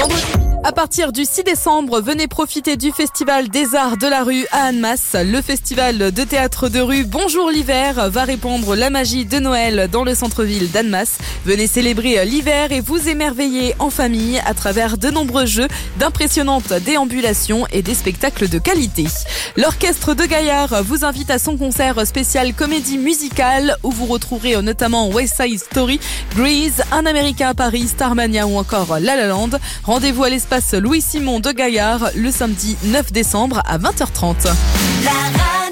À partir du 6 décembre, venez profiter du Festival des Arts de la Rue à Annemasse. Le festival de théâtre de rue Bonjour l'hiver va répandre la magie de Noël dans le centre-ville d'Annemasse. Venez célébrer l'hiver et vous émerveiller en famille à travers de nombreux jeux, d'impressionnantes déambulations et des spectacles de qualité. L'orchestre de Gaillard vous invite à son concert spécial comédie musicale où vous retrouverez notamment West Side Story, Grease, Un Américain à Paris, Starmania ou encore La La Land. Rendez-vous à l'espace Louis-Simon de Gaillard le samedi 9 décembre à 20h30.